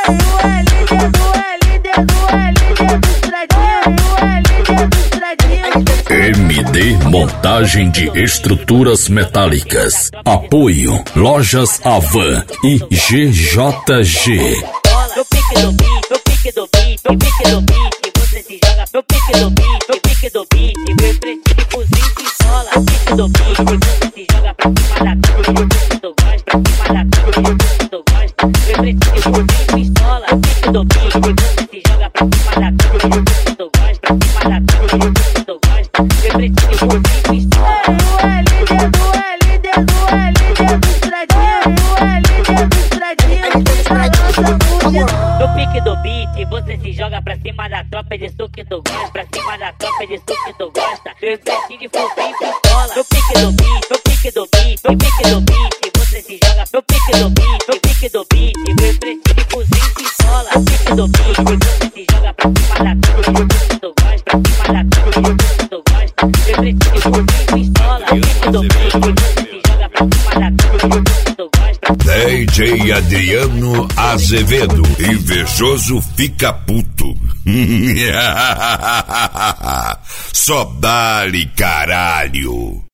MD Montagem de Estruturas Metálicas. Apoio Lojas Avan e GJG. No pique do beat, no pique do beat, no pique do beat, você se joga no pique do beat, no pique do beat, meu pretinho fuzil pistola, pique do beat, você se joga pra cima da cama, tu gosta, pra cima da cama, tu gosta, meu pretinho fuzil pistola, pique do beat, você se joga pra cima da cama, tu gosta, pra cima da cama, tu gosta, meu pretinho fuzil pistola. No pique do beat, você se joga pra cima da tropa de suco que tu gosta, pra cima da tropa de suco que tu gosta. Eu pretinho de fuzil pistola. No pique do beat, no pique do beat, no pique do beat, você se joga no pique do beat, no pique do beat, meu pretinho de fuzil pistola. No pique do beat, você se joga pra cima da tropa que tu gosta, pra cima da tropa que tu gosta. Meu pretinho de fuzil pistola. No pique do beat, você se joga pra cima da tropa que tu gosta. DJ Adriano Azevedo, invejoso fica puto. Só dá-lhe caralho.